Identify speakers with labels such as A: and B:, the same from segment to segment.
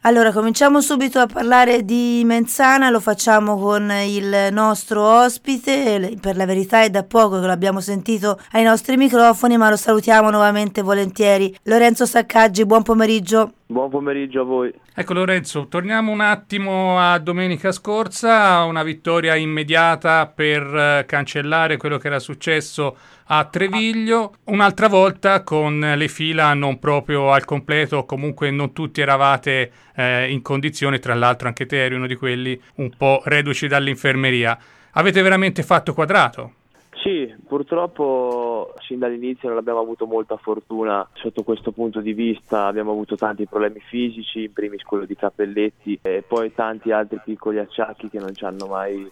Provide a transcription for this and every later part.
A: Allora, cominciamo subito a parlare di Menzana, lo facciamo con il nostro ospite, per la verità è da poco che l'abbiamo sentito ai nostri microfoni, ma lo salutiamo nuovamente volentieri. Lorenzo Saccaggi, buon pomeriggio.
B: Buon pomeriggio a voi.
C: Ecco Lorenzo, torniamo un attimo a domenica scorsa, una vittoria immediata per cancellare quello che era successo a Treviglio, un'altra volta con le fila non proprio al completo, comunque non tutti eravate in condizione, tra l'altro anche te eri uno di quelli un po' reduci dall'infermeria. Avete veramente fatto quadrato?
B: Sì, purtroppo sin dall'inizio non abbiamo avuto molta fortuna sotto questo punto di vista, abbiamo avuto tanti problemi fisici, in primis quello di Cappelletti e poi tanti altri piccoli acciacchi che non ci hanno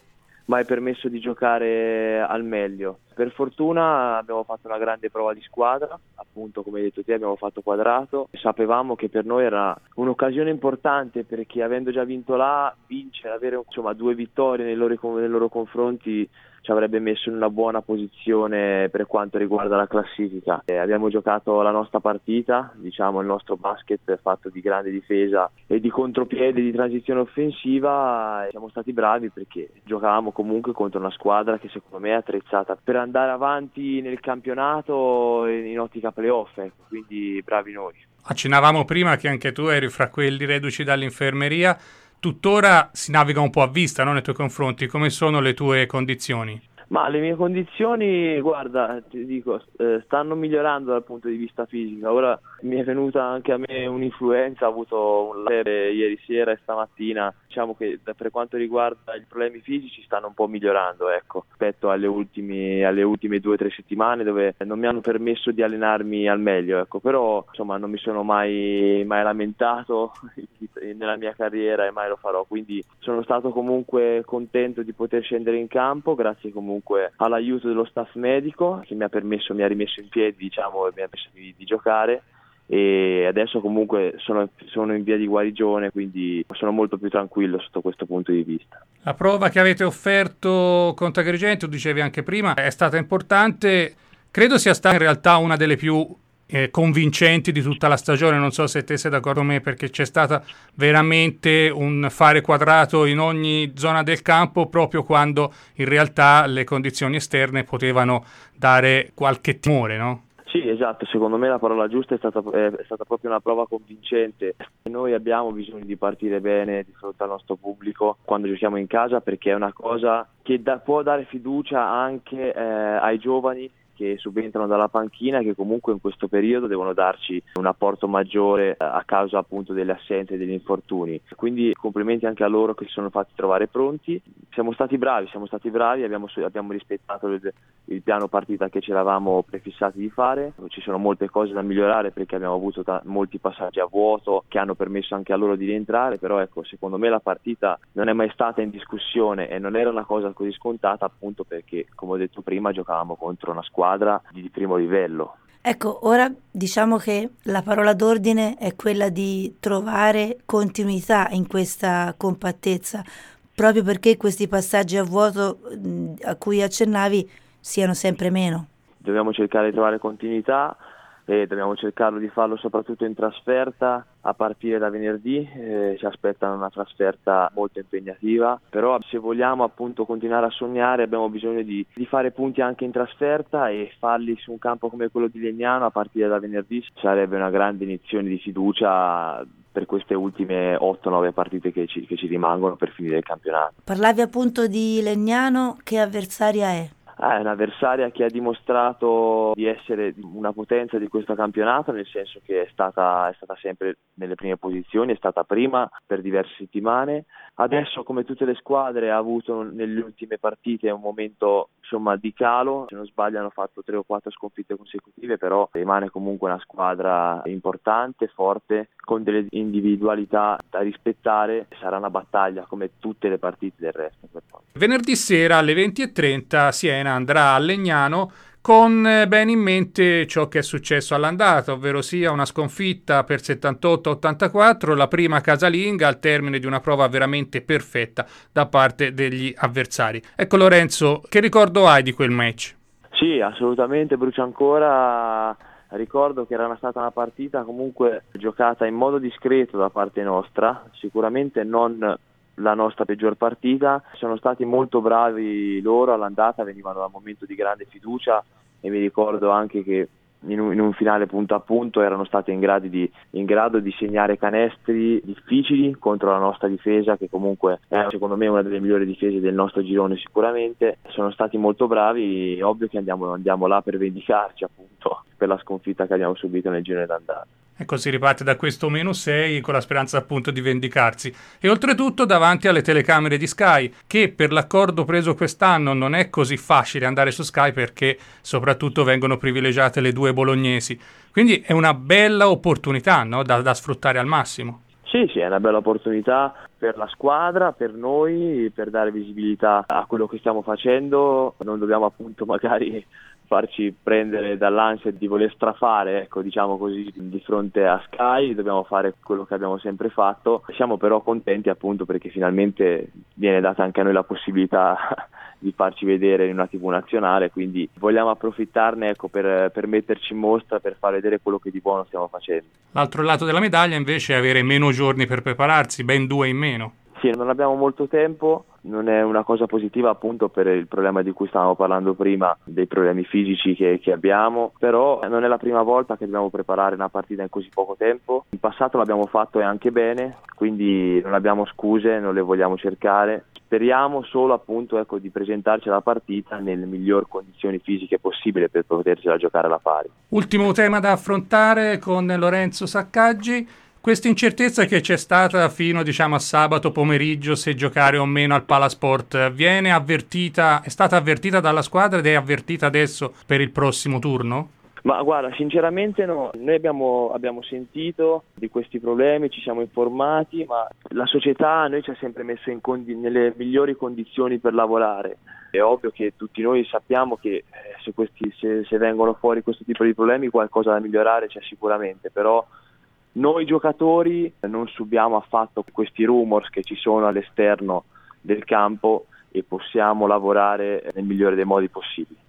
B: mai permesso di giocare al meglio. Per fortuna abbiamo fatto una grande prova di squadra, appunto come hai detto te abbiamo fatto quadrato, sapevamo che per noi era un'occasione importante perché avendo già vinto là, vincere, avere due vittorie nei loro confronti ci avrebbe messo in una buona posizione per quanto riguarda la classifica. Abbiamo giocato la nostra partita, diciamo il nostro basket fatto di grande difesa e di contropiede di transizione offensiva, e siamo stati bravi perché giocavamo comunque contro una squadra che secondo me è attrezzata per andare avanti nel campionato in ottica playoff, quindi bravi noi.
C: Accennavamo prima che anche tu eri fra quelli reduci dall'infermeria. Tuttora si naviga un po' a vista, no, nei tuoi confronti. Come sono le tue condizioni?
B: Ma le mie condizioni, guarda, ti dico, stanno migliorando dal punto di vista fisico. Ora mi è venuta anche a me un'influenza, ho avuto un febbre ieri sera e stamattina. Diciamo che per quanto riguarda i problemi fisici stanno un po' migliorando, ecco, rispetto alle ultime 2 o 3 settimane dove non mi hanno permesso di allenarmi al meglio, ecco. Però insomma non mi sono mai lamentato nella mia carriera e mai lo farò, quindi sono stato comunque contento di poter scendere in campo grazie comunque all'aiuto dello staff medico che mi ha rimesso in piedi, diciamo, e mi ha permesso di giocare, e adesso comunque sono in via di guarigione, quindi sono molto più tranquillo sotto questo punto di vista.
C: La prova che avete offerto contro Agrigento, dicevi anche prima, è stata importante, credo sia stata in realtà una delle più convincenti di tutta la stagione. Non so se te sei d'accordo con me, perché c'è stata veramente un fare quadrato in ogni zona del campo proprio quando in realtà le condizioni esterne potevano dare qualche timore, no?
B: Sì, esatto, secondo me la parola giusta è stata proprio una prova convincente. Noi abbiamo bisogno di partire bene di fronte al nostro pubblico quando giochiamo in casa, perché è una cosa che può dare fiducia anche ai giovani che subentrano dalla panchina, che comunque in questo periodo devono darci un apporto maggiore a causa appunto delle assenze e degli infortuni. Quindi complimenti anche a loro che si sono fatti trovare pronti. Siamo stati bravi, abbiamo rispettato il piano partita che ci eravamo prefissati di fare. Ci sono molte cose da migliorare perché abbiamo avuto molti passaggi a vuoto che hanno permesso anche a loro di rientrare, però ecco, secondo me la partita non è mai stata in discussione e non era una cosa così scontata, appunto perché, come ho detto prima, giocavamo contro una squadra di primo livello.
A: Ecco, ora diciamo che la parola d'ordine è quella di trovare continuità in questa compattezza, proprio perché questi passaggi a vuoto a cui accennavi siano sempre meno.
B: Dobbiamo cercare di trovare continuità e dobbiamo cercarlo di farlo soprattutto in trasferta. A partire da venerdì ci aspetta una trasferta molto impegnativa, però se vogliamo appunto continuare a sognare abbiamo bisogno di fare punti anche in trasferta, e farli su un campo come quello di Legnano a partire da venerdì sarebbe una grande iniezione di fiducia per queste ultime 8-9 partite che ci rimangono per finire il campionato.
A: Parlavi appunto di Legnano, che avversaria è?
B: È un'avversaria che ha dimostrato di essere una potenza di questo campionato, nel senso che è stata sempre nelle prime posizioni, è stata prima per diverse settimane. Adesso, come tutte le squadre, ha avuto nelle ultime partite un momento di calo. Se non sbaglio hanno fatto 3 o 4 sconfitte consecutive, però rimane comunque una squadra importante, forte, con delle individualità da rispettare. Sarà una battaglia come tutte le partite del resto.
C: Venerdì sera alle 20:30 Siena andrà a Legnano con bene in mente ciò che è successo all'andata, ovvero sia una sconfitta per 78-84, la prima casalinga al termine di una prova veramente perfetta da parte degli avversari. Ecco Lorenzo, che ricordo hai di quel match?
B: Sì, assolutamente, brucia ancora. Ricordo che era stata una partita comunque giocata in modo discreto da parte nostra, sicuramente non la nostra peggior partita. Sono stati molto bravi loro all'andata, venivano da un momento di grande fiducia e mi ricordo anche che in un finale punto a punto erano stati in grado di segnare canestri difficili contro la nostra difesa, che comunque è secondo me una delle migliori difese del nostro girone sicuramente. Sono stati molto bravi, è ovvio che andiamo là per vendicarci appunto per la sconfitta che abbiamo subito nel girone d'andata.
C: Ecco, si riparte da questo -6 con la speranza appunto di vendicarsi. E oltretutto davanti alle telecamere di Sky, che per l'accordo preso quest'anno non è così facile andare su Sky perché soprattutto vengono privilegiate le due bolognesi. Quindi è una bella opportunità, no? da sfruttare al massimo.
B: Sì, è una bella opportunità per la squadra, per noi, per dare visibilità a quello che stiamo facendo. Non dobbiamo appunto magari farci prendere dall'ansia di voler strafare, ecco, diciamo così, di fronte a Sky. Dobbiamo fare quello che abbiamo sempre fatto. Siamo però contenti appunto perché finalmente viene data anche a noi la possibilità di farci vedere in una TV nazionale, quindi vogliamo approfittarne, ecco, per metterci in mostra, per far vedere quello che di buono stiamo facendo.
C: L'altro lato della medaglia invece è avere meno giorni per prepararsi, ben 2 in meno.
B: Sì, non abbiamo molto tempo, non è una cosa positiva appunto per il problema di cui stavamo parlando prima, dei problemi fisici che abbiamo, però non è la prima volta che dobbiamo preparare una partita in così poco tempo. In passato l'abbiamo fatto e anche bene, quindi non abbiamo scuse, non le vogliamo cercare. Speriamo solo appunto, ecco, di presentarci alla partita nelle migliori condizioni fisiche possibile per potercela giocare alla pari.
C: Ultimo tema da affrontare con Lorenzo Saccaggi. Questa incertezza che c'è stata fino a sabato pomeriggio se giocare o meno al Palasport è stata avvertita dalla squadra ed è avvertita adesso per il prossimo turno?
B: Ma guarda, sinceramente no, noi abbiamo sentito di questi problemi, ci siamo informati, ma la società a noi ci ha sempre messo nelle migliori condizioni per lavorare. È ovvio che tutti noi sappiamo che se vengono fuori questo tipo di problemi qualcosa da migliorare c'è sicuramente, però noi giocatori non subiamo affatto questi rumors che ci sono all'esterno del campo e possiamo lavorare nel migliore dei modi possibili.